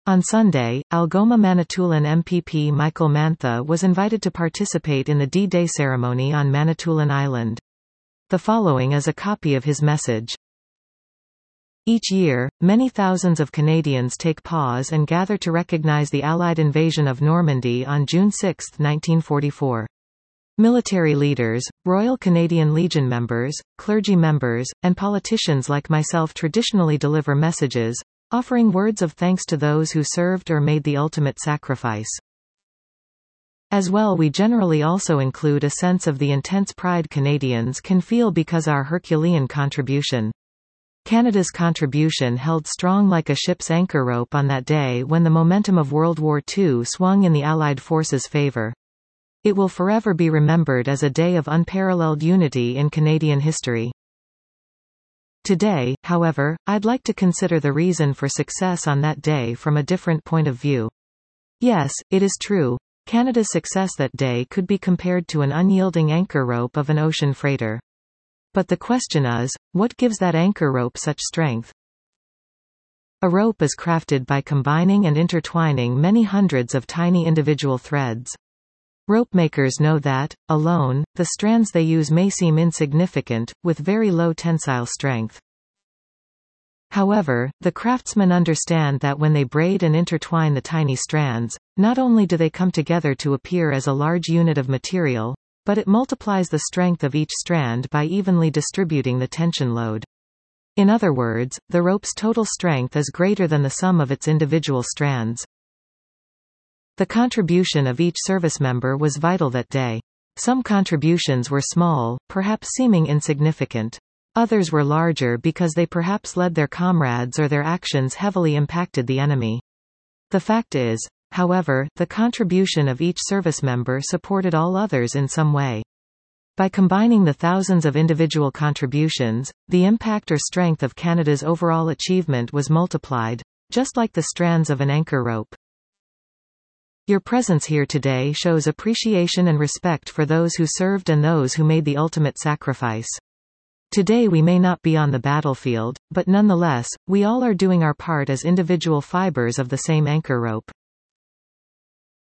On Sunday, Algoma Manitoulin MPP Michael Mantha was invited to participate in the D-Day ceremony on Manitoulin Island. The following is a copy of his message. Each year, many thousands of Canadians take pause and gather to recognize the Allied invasion of Normandy on June 6, 1944. Military leaders, Royal Canadian Legion members, clergy members, and politicians like myself traditionally deliver messages, offering words of thanks to those who served or made the ultimate sacrifice. As well, we generally also include a sense of the intense pride Canadians can feel because our Herculean contribution. Canada's contribution held strong like a ship's anchor rope on that day when the momentum of World War II swung in the Allied forces' favor. It will forever be remembered as a day of unparalleled unity in Canadian history. Today, however, I'd like to consider the reason for success on that day from a different point of view. Yes, it is true, Canada's success that day could be compared to an unyielding anchor rope of an ocean freighter. But the question is, what gives that anchor rope such strength? A rope is crafted by combining and intertwining many hundreds of tiny individual threads. Rope makers know that, alone, the strands they use may seem insignificant, with very low tensile strength. However, the craftsmen understand that when they braid and intertwine the tiny strands, not only do they come together to appear as a large unit of material, but it multiplies the strength of each strand by evenly distributing the tension load. In other words, the rope's total strength is greater than the sum of its individual strands. The contribution of each service member was vital that day. Some contributions were small, perhaps seeming insignificant. Others were larger because they perhaps led their comrades or their actions heavily impacted the enemy. The fact is, however, the contribution of each service member supported all others in some way. By combining the thousands of individual contributions, the impact or strength of Canada's overall achievement was multiplied, just like the strands of an anchor rope. Your presence here today shows appreciation and respect for those who served and those who made the ultimate sacrifice. Today we may not be on the battlefield, but nonetheless, we all are doing our part as individual fibers of the same anchor rope.